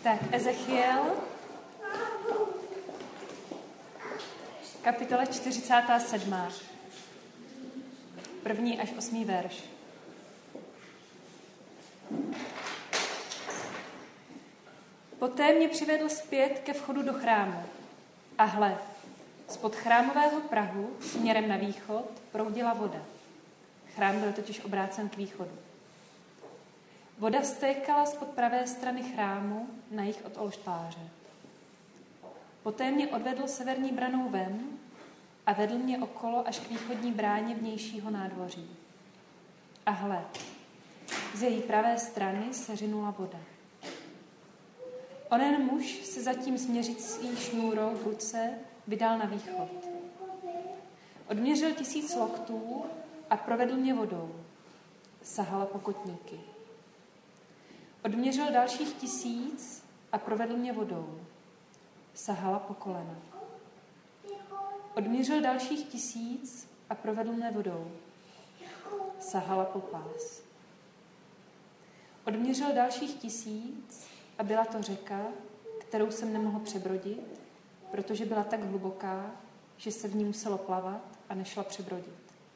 Tak, Ezechiel, kapitola 47. 1. až 8. verš. Poté mě přivedl zpět ke vchodu do chrámu. A hle, spod chrámového prahu směrem na východ proudila voda. Chrám byl totiž obrácen k východu. Voda stékala spod pravé strany chrámu na jih od oltáře. Poté mě odvedl severní branou ven a vedl mě okolo až k východní bráně vnějšího nádvoří. A hle, z její pravé strany se řinula voda. Onen muž se zatím směřící šňůrou v ruce vydal na východ. Odměřil 1000 loktů a provedl mě vodou. Sahala po kotníky. Odměřil dalších 1000 a provedl mě vodou. Sahala po kolena. Odměřil dalších 1000 a provedl mě vodou. Sahala po pás. Odměřil dalších 1000 a byla to řeka, kterou jsem nemohl přebrodit, protože byla tak hluboká, že se v ní muselo plavat a nešla přebrodit.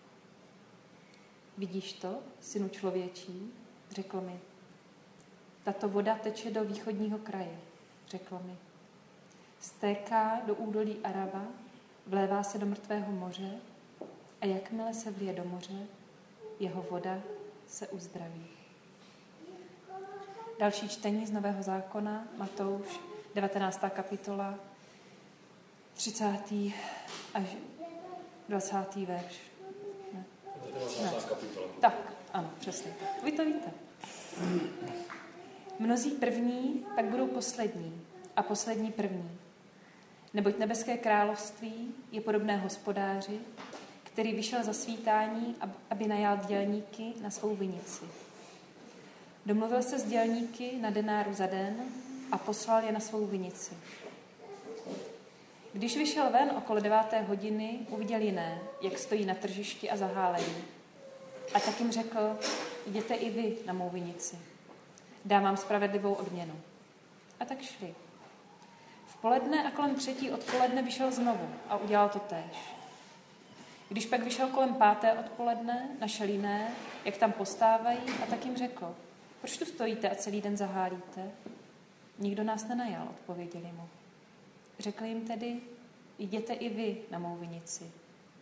Vidíš to, synu člověčí, řekl mi. Tato voda teče do východního kraje, řekl mi. Stéká do údolí Araba, vlévá se do mrtvého moře a jakmile se vlije do moře, jeho voda se uzdraví. Další čtení z Nového zákona, Matouš, 19. kapitola, 30. až 20. verš. Ne. 19. kapitola. Tak, ano, přesně. Vy to víte. Mnozí první pak budou poslední a poslední první. Neboť nebeské království je podobné hospodáři, který vyšel za svítání, aby najal dělníky na svou vinici. Domluvil se s dělníky na denáru za den a poslal je na svou vinici. Když vyšel ven okolo 9. hodiny, uviděl jiné, jak stojí na tržišti a zahálení. A tak jim řekl, jděte i vy na mou vinici. Dám vám spravedlivou odměnu. A tak šli. V poledne a kolem 3. odpoledne vyšel znovu a udělal to též. Když pak vyšel kolem 5. odpoledne, našel jiné, jak tam postávají, a tak jim řekl, proč tu stojíte a celý den zahálíte? Nikdo nás nenajal, odpověděli mu. Řekl jim tedy, jděte i vy na mou vinici.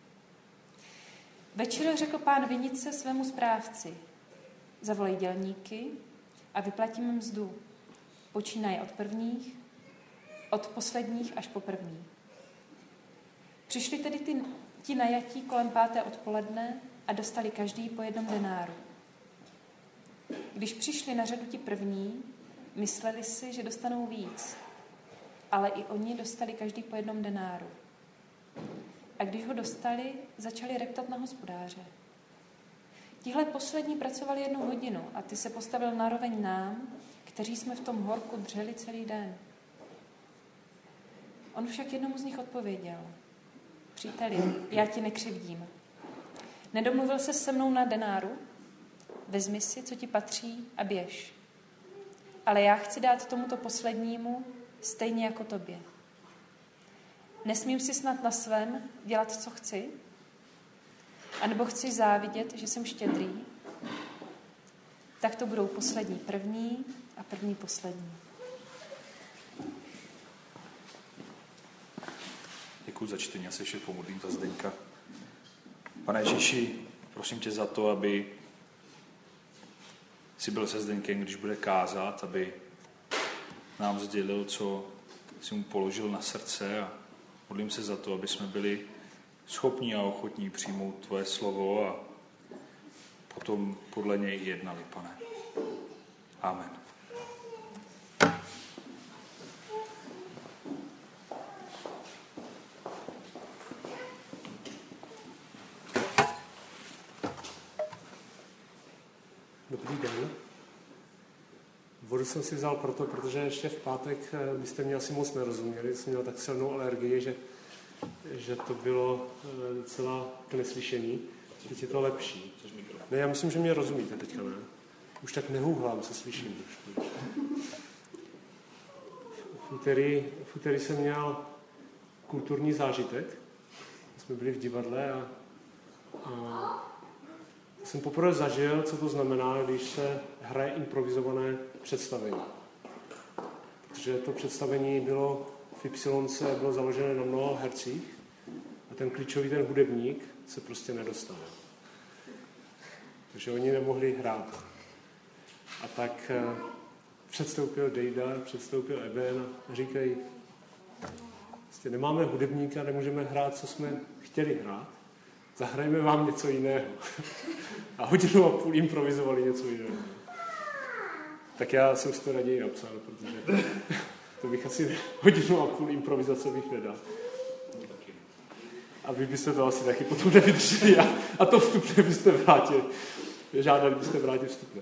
Večer řekl pán vinice svému správci, zavolej dělníky a vyplatím jim mzdu. Počínaje od posledních až po první. Přišli tedy ti najatí kolem 5. odpoledne a dostali každý po 1 denáru. Když přišli na řadu ti první, mysleli si, že dostanou víc, ale i oni dostali každý po 1 denáru. A když ho dostali, začali reptat na hospodáře. Tihle poslední pracovali 1 hodinu a ty se postavil naroveň nám, kteří jsme v tom horku dřeli celý den. On však jednomu z nich odpověděl. Příteli, já ti nekřivdím. Nedomluvil se se mnou na denáru? Vezmi si, co ti patří a běž. Ale já chci dát tomuto poslednímu stejně jako tobě. Nesmím si snad na svém dělat, co chci? A nebo chci závidět, že jsem štědrý? Tak to budou poslední první a první poslední. Děkuji za čtení, já se ještě pomodlím za Zdeňka. Pane Ježíši, prosím tě za to, aby jsi byl se Zdeňkem, když bude kázat, aby nám sdělil, co jsi mu položil na srdce, a modlím se za to, aby jsme byli schopní a ochotní přijmout tvoje slovo a potom podle něj jednali, pane. Amen. Dobrý den. Vodu jsem si vzal protože ještě v pátek byste mě asi moc nerozuměli. Jsem měl tak silnou alergii, že to bylo docela k neslyšení. Teď je to lepší. Ne, já myslím, že mě rozumíte teďka, ne? Už tak nehůhlám, se slyším trošku. V úterý jsem měl kulturní zážitek. Jsme byli v divadle a jsem poprvé zažil, co to znamená, když se hraje improvizované představení. Protože to představení bylo v Y, bylo založené na mnoha hercích a ten klíčový, ten hudebník, se prostě nedostal. Takže oni nemohli hrát. A tak předstoupil Dejda, předstoupil Eben a říkají, prostě nemáme hudebníka, nemůžeme hrát, co jsme chtěli hrát, zahrajeme vám něco jiného. A 1.5 hodiny improvizovali něco jiného. Tak já jsem si to raději napsal, protože to bych asi 1.5 hodiny improvizace bych nedal. A vy byste to asi taky potom nevydrželi a to vstupné byste vrátili. Žádali byste vrátit vstupné.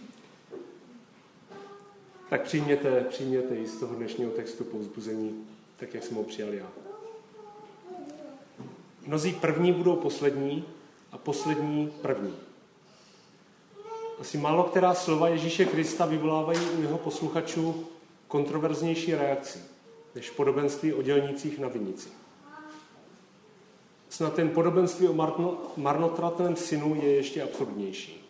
Tak přijměte i z toho dnešního textu povzbuzení, tak jak jsem ho přijal já. Mnozí první budou poslední a poslední první. Asi málo která slova Ježíše Krista vyvolávají u jeho posluchačů kontroverznější reakci, než podobenství o dělnících na vinici. Snad ten podobenství o marnotratném synu je ještě absurdnější.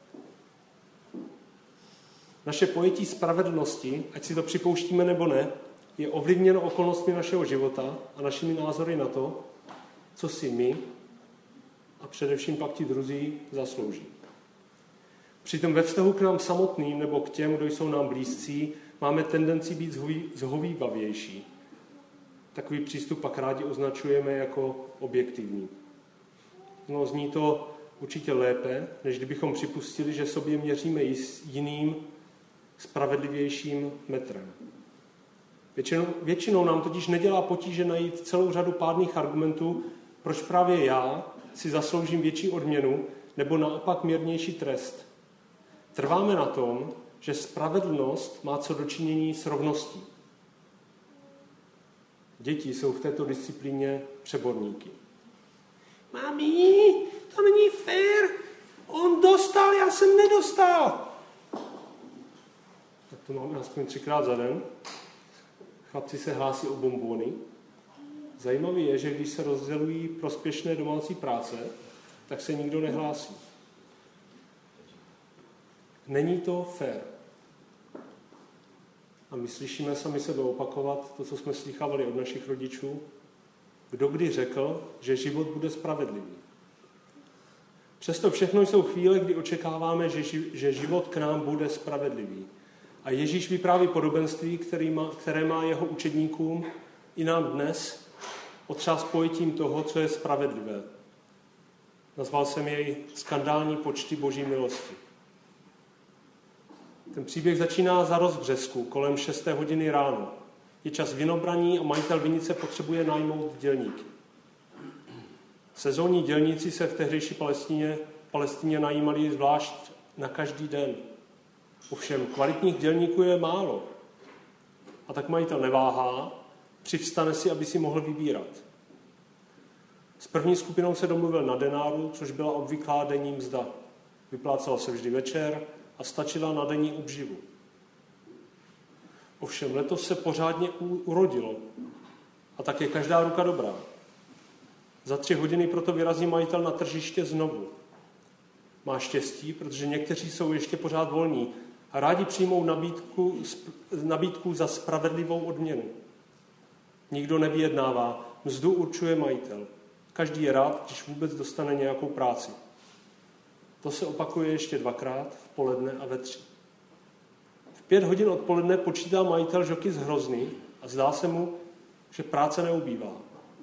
Naše pojetí spravedlnosti, ať si to připouštíme nebo ne, je ovlivněno okolnostmi našeho života a našimi názory na to, co si my a především pak ti druzí zaslouží. Přitom ve vztahu k nám samotným nebo k těm, kdo jsou nám blízcí, máme tendenci být zhovývavější. Takový přístup pak rádi označujeme jako objektivní. No, zní to určitě lépe, než kdybychom připustili, že sobě měříme jiným, spravedlivějším metrem. Většinou nám totiž nedělá potíže najít celou řadu pádných argumentů, proč právě já si zasloužím větší odměnu nebo naopak mírnější trest. Trváme na tom, že spravedlnost má co dočinění s rovností. Děti jsou v této disciplíně přeborníky. Mami, to není fér. On dostal, já jsem nedostal. Tak to máme aspoň 3krát za den. Chlapci se hlásí o bonbony. Zajímavé je, že když se rozdělují prospěšné domácí práce, tak se nikdo nehlásí. Není to fér. A my slyšíme sami sebe opakovat to, co jsme slychávali od našich rodičů. Kdo kdy řekl, že život bude spravedlivý. Přesto všechno jsou chvíle, kdy očekáváme, že život k nám bude spravedlivý. A Ježíš vypráví podobenství, které má jeho učedníkům i nám dnes otřás pojetím toho, co je spravedlivé. Nazval jsem jej skandální počty boží milosti. Ten příběh začíná za rozbřesku, kolem 6. hodiny ráno. Je čas vinobraní a majitel vinice potřebuje najmout dělníky. Sezónní dělníci se v tehdejší Palestině najímali zvlášť na každý den. Ovšem kvalitních dělníků je málo. A tak majitel neváhá, přivstane si, aby si mohl vybírat. S první skupinou se domluvil na denáru, což byla obvyklá denní mzda. Vyplácela se vždy večer a stačila na denní obživu. Ovšem letos se pořádně urodilo a tak je každá ruka dobrá. Za 3 hodiny proto vyrazí majitel na tržiště znovu. Má štěstí, protože někteří jsou ještě pořád volní a rádi přijmou nabídku za spravedlivou odměnu. Nikdo nevyjednává, mzdu určuje majitel. Každý je rád, když vůbec dostane nějakou práci. To se opakuje ještě 2krát, v poledne a ve 3. V 5 hodin odpoledne počítá majitel žoky z hrozny a zdá se mu, že práce neubývá.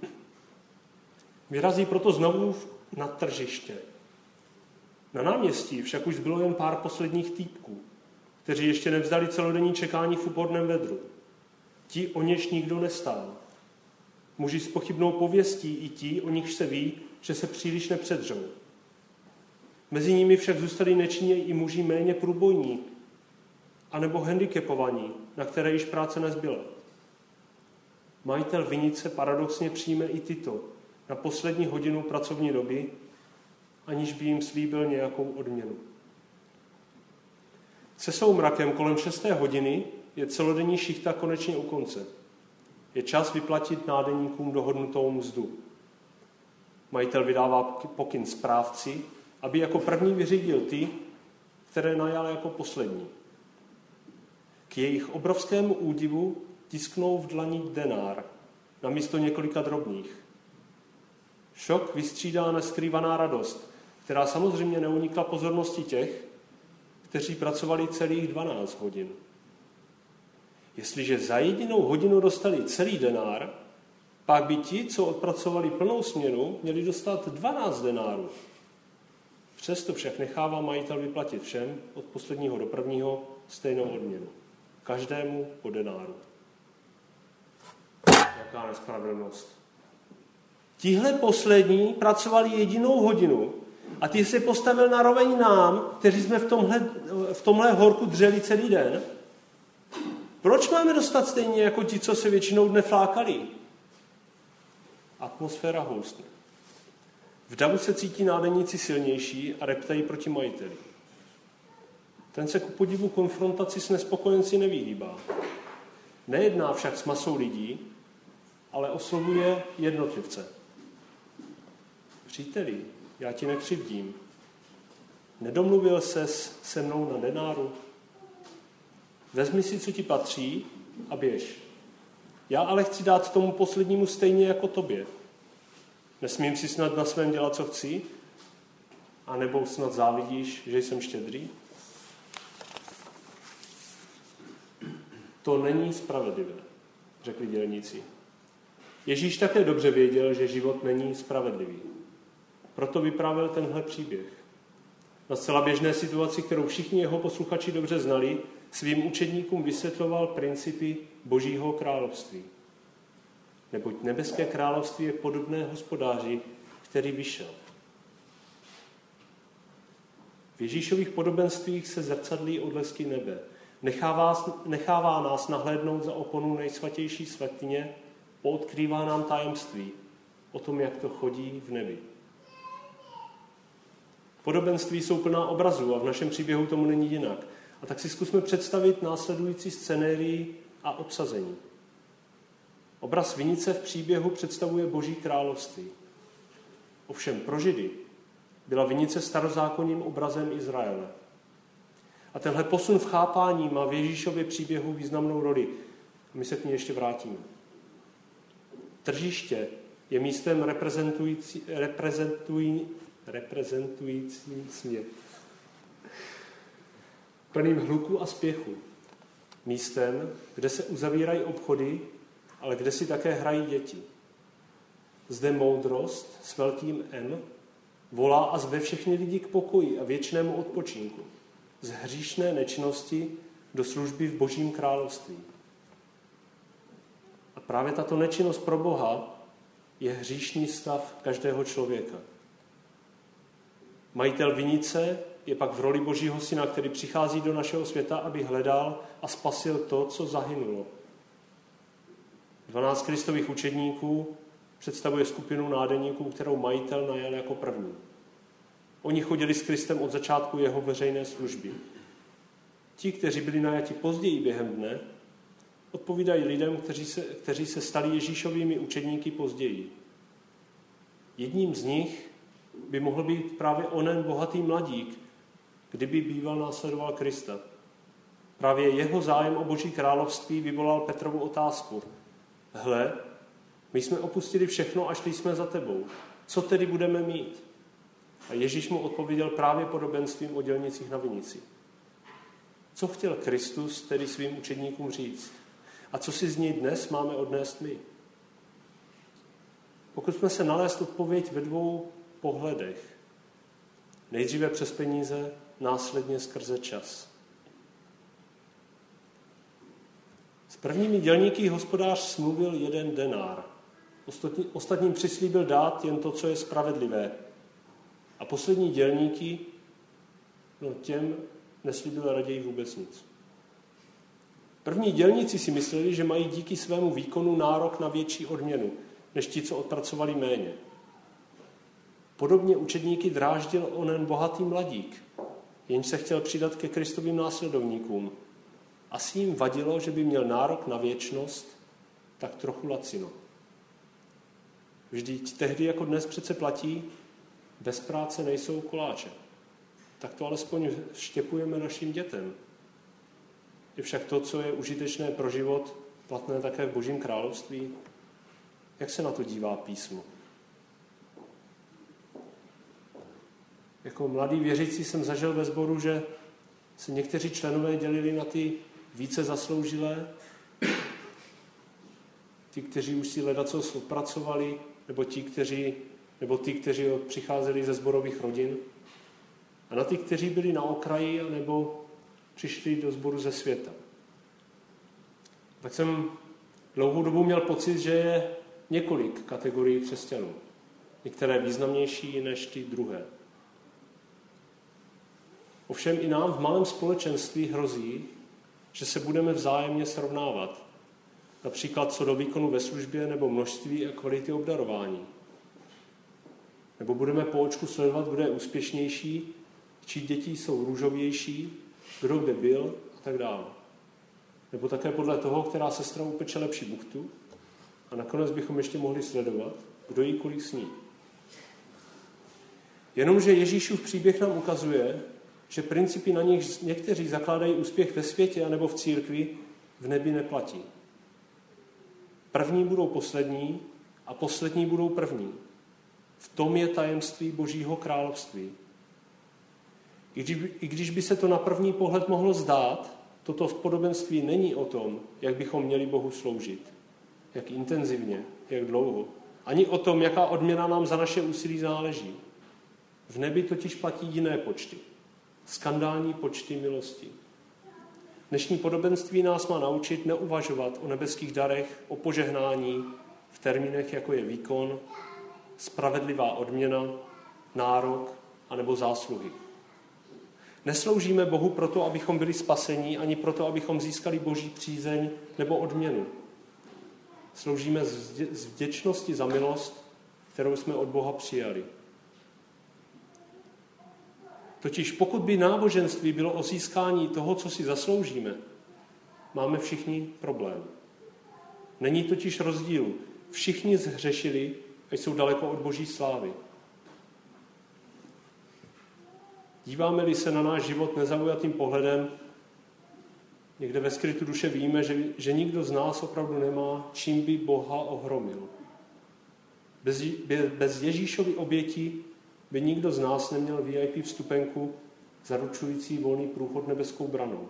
Vyrazí proto znovu na tržiště. Na náměstí však už zbylo jen pár posledních týpků, kteří ještě nevzdali celodenní čekání v úporném vedru. Ti, o něž nikdo nestál. Muži s pochybnou pověstí i ti, o nichž se ví, že se příliš nepředřou. Mezi nimi však zůstali nečinně i muži méně průbojní, anebo handicapovaní, na které již práce nezbyla. Majitel vinice paradoxně přijme i tyto na poslední hodinu pracovní doby, aniž by jim slíbil nějakou odměnu. Se soumrakem kolem 6. hodiny je celodenní šichta konečně u konce. Je čas vyplatit nádeníkům dohodnutou mzdu. Majitel vydává pokyn správci, aby jako první vyřídil ty, které najal jako poslední. K jejich obrovskému údivu tisknou v dlani denár namísto několika drobných. Šok vystřídá neskrývaná radost, která samozřejmě neunikla pozornosti těch, kteří pracovali celých 12 hodin. Jestliže za jedinou hodinu dostali celý denár, pak by ti, co odpracovali plnou směnu, měli dostat 12 denárů. Přesto však nechává majitel vyplatit všem od posledního do prvního stejnou odměnu. Každému po denáru. Jaká nespravedlnost. Tihle poslední pracovali jedinou hodinu a ty se postavil na roveň nám, kteří jsme v tomhle horku dřeli celý den. Proč máme dostat stejně jako ti, co se většinou dne flákali? Atmosféra houstne. V davu se cítí nádeníci silnější a reptají proti majiteli. Ten se ku podivu konfrontaci s nespokojenci nevyhýbá. Nejedná však s masou lidí, ale oslovuje jednotlivce. Příteli, já ti nekřivdím. Nedomluvil ses se mnou na denáru? Vezmi si, co ti patří a běž. Já ale chci dát tomu poslednímu stejně jako tobě. Nesmím si snad na svém dělat, co chci? A nebo snad závidíš, že jsem štědrý? To není spravedlivé, řekli dělníci. Ježíš také dobře věděl, že život není spravedlivý. Proto vyprávěl tenhle příběh. Na zcela běžné situaci, kterou všichni jeho posluchači dobře znali, svým učedníkům vysvětloval principy Božího království. Neboť nebeské království je podobné hospodáři, který vyšel. V Ježíšových podobenstvích se zrcadlí odlesky nebe. Nechává nás nahlédnout za oponu nejsvatější svatyně, poodkrývá nám tajemství o tom, jak to chodí v nebi. Podobenství jsou plná obrazů a v našem příběhu tomu není jinak. A tak si zkusme představit následující scenérii a obsazení. Obraz vinice v příběhu představuje Boží království. Ovšem pro Židy byla vinice starozákonním obrazem Izraele. A tenhle posun v chápání má v Ježíšově příběhu významnou roli. My se k ní ještě vrátíme. Tržiště je místem reprezentujícím směr. Plným hluku a spěchu. Místem, kde se uzavírají obchody, ale kde si také hrají děti. Zde moudrost s velkým M volá a zve všechny lidi k pokoji a věčnému odpočinku. Z hříšné nečinnosti do služby v Božím království. A právě tato nečinnost pro Boha je hříšný stav každého člověka. Majitel vinice je pak v roli Božího syna, který přichází do našeho světa, aby hledal a spasil to, co zahynulo. 12 Kristových učedníků představuje skupinu nádeníků, kterou majitel najal jako první. Oni chodili s Kristem od začátku jeho veřejné služby. Ti, kteří byli najati později během dne, odpovídají lidem, kteří se stali Ježíšovými učedníky později. Jedním z nich by mohl být právě onen bohatý mladík, kdyby býval následoval Krista. Právě jeho zájem o Boží království vyvolal Petrovu otázku. Hle, my jsme opustili všechno a šli jsme za tebou. Co tedy budeme mít? A Ježíš mu odpověděl právě podobenstvím o dělnicích na vinici. Co chtěl Kristus tedy svým učedníkům říct? A co si z něj dnes máme odnést my? Pokusme se nalézt odpověď ve dvou pohledech. Nejdříve přes peníze, následně skrze čas. S prvními dělníky hospodář smluvil 1 denár. Ostatním přislíbil dát jen to, co je spravedlivé. A poslední dělníky, těm neslíbil raději vůbec nic. První dělníci si mysleli, že mají díky svému výkonu nárok na větší odměnu, než ti, co odpracovali méně. Podobně učedníky dráždil onen bohatý mladík, jenž se chtěl přidat ke Kristovým následovníkům. Asi jim vadilo, že by měl nárok na věčnost tak trochu lacino. Vždyť tehdy jako dnes přece platí, bez práce nejsou koláče. Tak to alespoň štěpujeme našim dětem. Je však to, co je užitečné pro život, platné také v Božím království. Jak se na to dívá písmo? Jako mladý věřící jsem zažil ve sboru, že se někteří členové dělili na ty více zasloužilé, ti, kteří už si ledacos odpracovali, nebo ty, kteří přicházeli ze sborových rodin, a na ty, kteří byli na okraji, nebo přišli do sboru ze světa. Tak jsem dlouhou dobu měl pocit, že je několik kategorií křesťanů. Některé významnější než ty druhé. Ovšem i nám v malém společenství hrozí, že se budeme vzájemně srovnávat. Například co do výkonu ve službě nebo množství a kvality obdarování. Nebo budeme po očku sledovat, kdo je úspěšnější, čí děti jsou růžovější, kdo kde byl a tak dále. Nebo také podle toho, která sestra upeče lepší buchtu. A nakonec bychom ještě mohli sledovat, kdo jí kolik sní. Jenomže Ježíšův příběh nám ukazuje, že principy, na nich někteří zakládají úspěch ve světě anebo v církvi, v nebi neplatí. První budou poslední a poslední budou první. V tom je tajemství Božího království. I když by se to na první pohled mohlo zdát, toto podobenství není o tom, jak bychom měli Bohu sloužit, jak intenzivně, jak dlouho, ani o tom, jaká odměna nám za naše úsilí záleží. V nebi totiž platí jiné počty. Skandální počty milosti. Dnešní podobenství nás má naučit neuvažovat o nebeských darech, o požehnání v termínech, jako je výkon, spravedlivá odměna, nárok anebo zásluhy. Nesloužíme Bohu proto, abychom byli spaseni, ani proto, abychom získali Boží přízeň nebo odměnu. Sloužíme z vděčnosti za milost, kterou jsme od Boha přijali. Totiž pokud by náboženství bylo o získání toho, co si zasloužíme, máme všichni problém. Není totiž rozdílu. Všichni zhřešili a jsou daleko od Boží slávy. Díváme-li se na náš život nezaujatým pohledem, někde ve skrytu duše víme, že nikdo z nás opravdu nemá, čím by Boha ohromil. Bez Ježíšovy oběti by nikdo z nás neměl VIP vstupenku zaručující volný průchod nebeskou branou.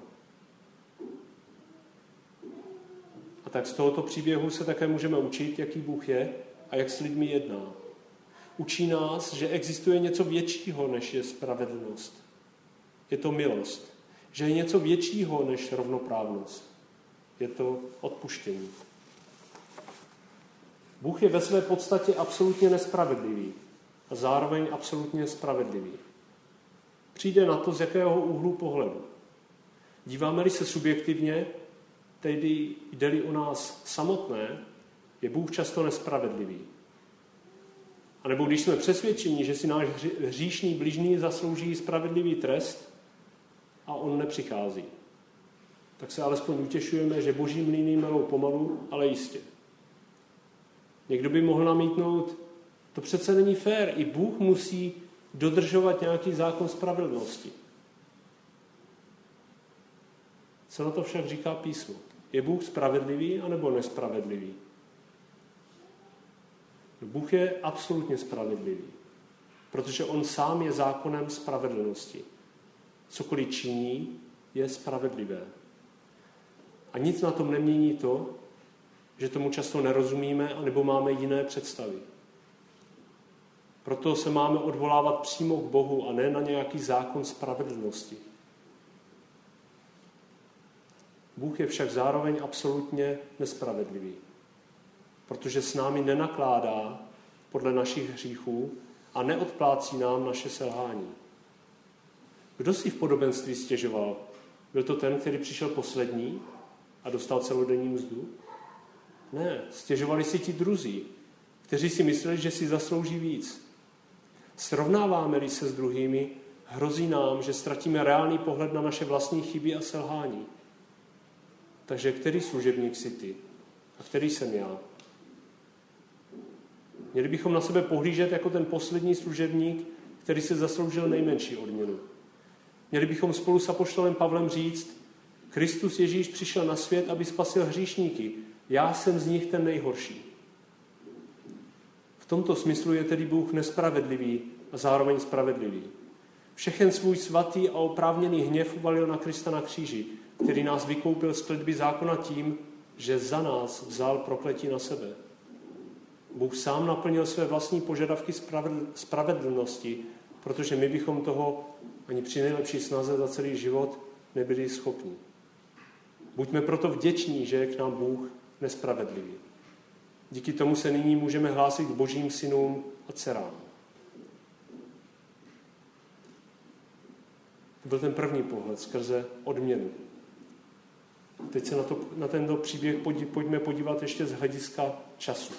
A tak z tohoto příběhu se také můžeme učit, jaký Bůh je a jak s lidmi jedná. Učí nás, že existuje něco většího, než je spravedlnost. Je to milost. Že je něco většího, než rovnoprávnost. Je to odpuštění. Bůh je ve své podstatě absolutně nespravedlivý a zároveň absolutně spravedlivý. Přijde na to, z jakého úhlu pohledu. Díváme-li se subjektivně, tedy jde-li o nás samotné, je Bůh často nespravedlivý. A nebo když jsme přesvědčeni, že si náš hříšný bližný zaslouží spravedlivý trest a on nepřichází, tak se alespoň utěšujeme, že Boží mlýny melou pomalu, ale jistě. Někdo by mohl namítnout, to přece není fér, i Bůh musí dodržovat nějaký zákon spravedlnosti. Co na to však říká písmo? Je Bůh spravedlivý anebo nespravedlivý? Bůh je absolutně spravedlivý, protože on sám je zákonem spravedlnosti. Cokoliv činí, je spravedlivé. A nic na tom nemění to, že tomu často nerozumíme anebo máme jiné představy. Proto se máme odvolávat přímo k Bohu a ne na nějaký zákon spravedlnosti. Bůh je však zároveň absolutně nespravedlivý, protože s námi nenakládá podle našich hříchů a neodplácí nám naše selhání. Kdo si v podobenství stěžoval? Byl to ten, který přišel poslední a dostal celodenní mzdu? Ne, stěžovali si ti druzí, kteří si mysleli, že si zaslouží víc. Srovnáváme-li se s druhými, hrozí nám, že ztratíme reálný pohled na naše vlastní chyby a selhání. Takže který služebník jsi ty? A který jsem já? Měli bychom na sebe pohlížet jako ten poslední služebník, který se zasloužil nejmenší odměnu. Měli bychom spolu s apoštolem Pavlem říct, Kristus Ježíš přišel na svět, aby spasil hříšníky. Já jsem z nich ten nejhorší. V tomto smyslu je tedy Bůh nespravedlivý a zároveň spravedlivý. Všechen svůj svatý a oprávněný hněv uvalil na Krista na kříži, který nás vykoupil z kletby zákona tím, že za nás vzal prokletí na sebe. Bůh sám naplnil své vlastní požadavky spravedlnosti, protože my bychom toho ani při nejlepší snaze za celý život nebyli schopni. Buďme proto vděční, že je k nám Bůh nespravedlivý. Díky tomu se nyní můžeme hlásit k božím synům a dcerám. To byl ten první pohled skrze odměnu. Teď se na tento příběh pojďme podívat ještě z hlediska času.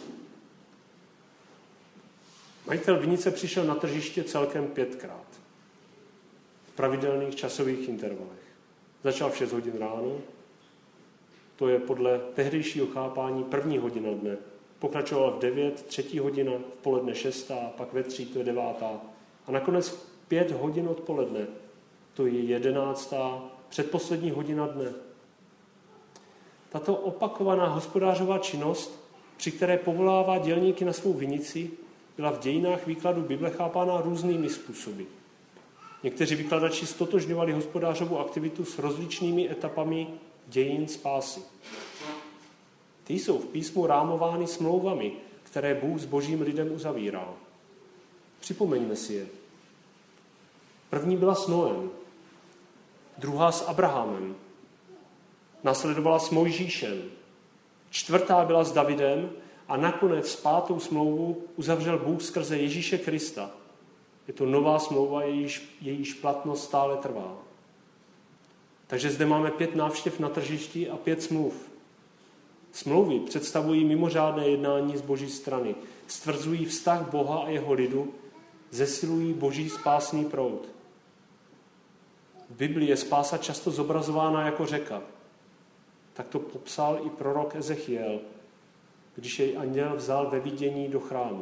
Majitel vinice přišel na tržiště celkem 5krát. V pravidelných časových intervalech. Začal v 6 hodin ráno, to je podle tehdejšího chápání 1. hodina dne. Pokračoval v 9, 3. hodina, v poledne 6, pak ve 3, to je 9. A nakonec v 5 hodin odpoledne, to je 11. předposlední hodina dne. Tato opakovaná hospodářová činnost, při které povolává dělníky na svou vinici, byla v dějinách výkladu Bible chápána různými způsoby. Někteří vykladači stotožňovali hospodářovou aktivitu s rozličnými etapami dějin spásy. Ty jsou v písmu rámovány smlouvami, které Bůh s božím lidem uzavíral. Připomeňme si je. První byla s Noem, druhá s Abrahamem, následovala s Mojžíšem, 4. byla s Davidem a nakonec 5. smlouvu uzavřel Bůh skrze Ježíše Krista. Je to nová smlouva, jejíž platnost stále trvá. Takže zde máme 5 návštěv na tržišti a 5 smluv. Smlouvy představují mimořádné jednání z boží strany, stvrzují vztah Boha a jeho lidu, zesilují boží spásný proud. V Biblii je spása často zobrazována jako řeka. Tak to popsal i prorok Ezechiel, když jej anděl vzal ve vidění do chrámu.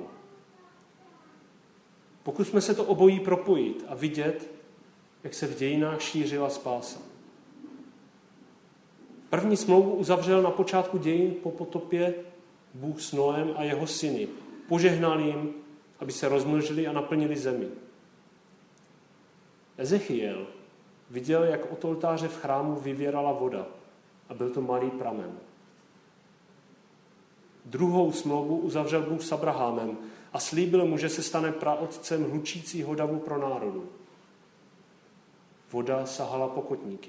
Pokusme se to obojí propojit a vidět, jak se v dějinách šířila spása. První smlouvu uzavřel na počátku dějin po potopě Bůh s Noem a jeho syny. Požehnal jim, aby se rozmnožili a naplnili zemi. Ezechiel viděl, jak od oltáře v chrámu vyvěrala voda a byl to malý pramen. Druhou smlouvu uzavřel Bůh s Abrahamem a slíbil mu, že se stane praotcem hlučícího davu pro národu. Voda sahala po kotníky.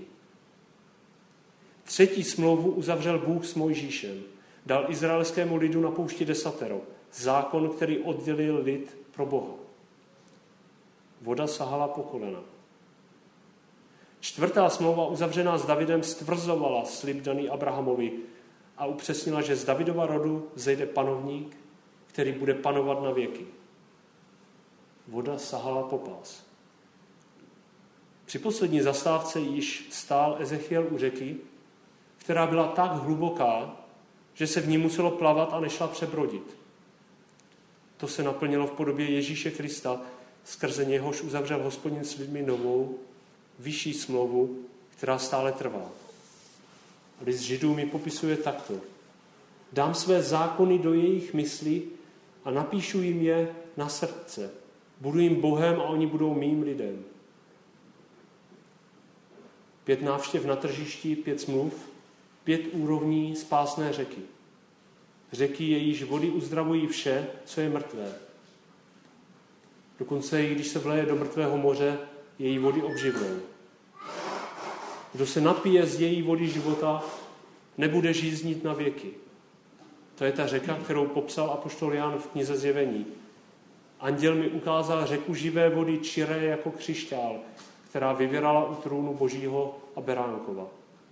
3. smlouvu uzavřel Bůh s Mojžíšem. Dal izraelskému lidu na poušti desatero, zákon, který oddělil lid pro Boha. Voda sahala po kolena. 4. smlouva uzavřená s Davidem stvrzovala slib daný Abrahamovi a upřesnila, že z Davidova rodu zejde panovník, který bude panovat na věky. Voda sahala po pás. Při poslední zastávce již stál Ezechiel u řeky, která byla tak hluboká, že se v ní muselo plavat a nešla přebrodit. To se naplnilo v podobě Ježíše Krista, skrze něhož uzavřel Hospodin s lidmi novou, vyšší smlouvu, která stále trvá. List Židům ji popisuje takto. Dám své zákony do jejich myslí a napíšu jim je na srdce. Budu jim Bohem a oni budou mým lidem. 5 návštěv na tržišti, 5 smluv, 5 úrovní spásné řeky. Řeky, jejíž vody uzdravují vše, co je mrtvé. Dokonce i když se vleje do mrtvého moře, její vody obživnou. Kdo se napije z její vody života, nebude žíznit na věky. To je ta řeka, kterou popsal apoštol Jan v knize Zjevení. Anděl mi ukázal řeku živé vody čiré jako křišťál, která vyvěrala u trůnu Božího a Beránkova.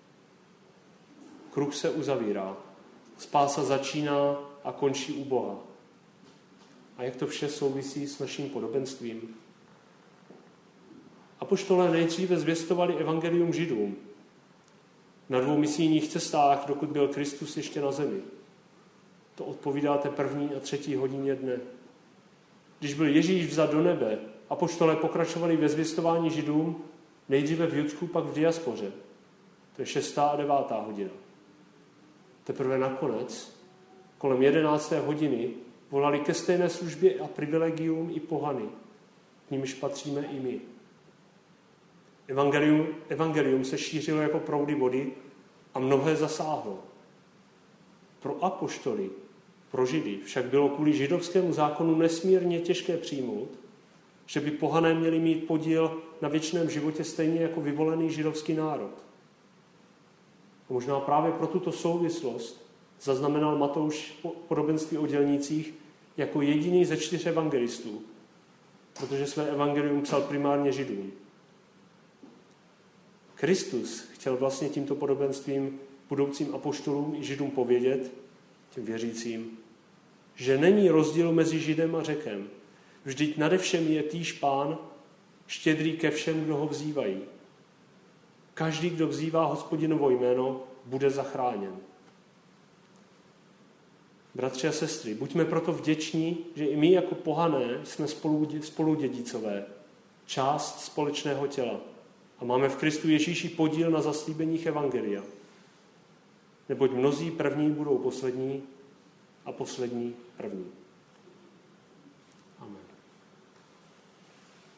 Kruh se uzavírá. Spása začíná a končí u Boha. A jak to vše souvisí s naším podobenstvím? Apoštolé nejdříve zvěstovali evangelium Židům. na 2 misijních cestách, dokud byl Kristus ještě na zemi. To odpovídá té 1. a 3. hodině dne. Když byl Ježíš vzat do nebe, apoštolé pokračovali ve zvěstování Židům, nejdříve v Judsku, pak v diaspoře. To je 6. a 9. hodina. Teprve nakonec, kolem 11. hodiny, volali ke stejné službě a privilegium i pohany. K nímž patříme i my. Evangelium se šířilo jako proudy vody a mnohé zasáhlo. Pro apoštoly, pro Židy však bylo kvůli židovskému zákonu nesmírně těžké přijmout, že by pohané měli mít podíl na věčném životě stejně jako vyvolený židovský národ. A možná právě pro tuto souvislost zaznamenal Matouš podobenství o dělnících jako jediný ze 4 evangelistů, protože své evangelium psal primárně Židům. Kristus chtěl vlastně tímto podobenstvím budoucím apoštolům i Židům povědět, těm věřícím, že není rozdíl mezi Židem a Řekem. Vždyť nade všem je týž Pán, štědrý ke všem, kdo ho vzývají. Každý, kdo vzývá Hospodinovo jméno, bude zachráněn. Bratři a sestry, buďme proto vděční, že i my jako pohané jsme spoludědicové, část společného těla a máme v Kristu Ježíši podíl na zaslíbeních evangelia. Neboť mnozí první budou poslední a poslední první.